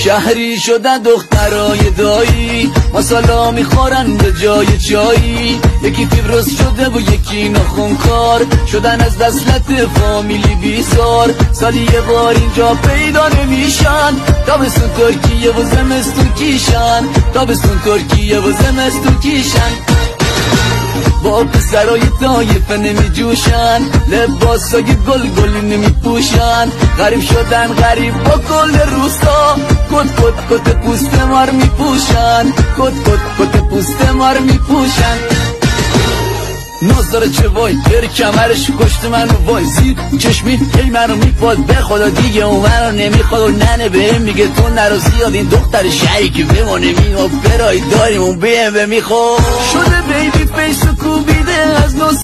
شهری شدن دخترای دایی، مسالا میخورن به جای چایی. یکی فیبروز شده و یکی ناخونکار، شدن از دستلت فامیلی بیزار. سالی یه بار اینجا پیدا نمیشن، تابستون ترکیه و زمستون کیشن، تابستون ترکیه و زمستون کیشن. با پسرای طایفه نمی جوشن، لباسای گل گلی نمی پوشن. غریب شدن غریب با کل روستا، کت کت کت پوست مار می پوشن، کت کت کت پوست مار می پوشن. ناز داره چه وای، بر کمرش کشت منو وای. زیر چشمی هی منو میپاد، به خدا دیگه اون منو نمیخواد. و ننه بهم میگه تو نرو زیاد، این دختر شهری که به ما نمیاد. برای داریم اون بهم میخواد. شده بیبی فیس و کوبیده از نو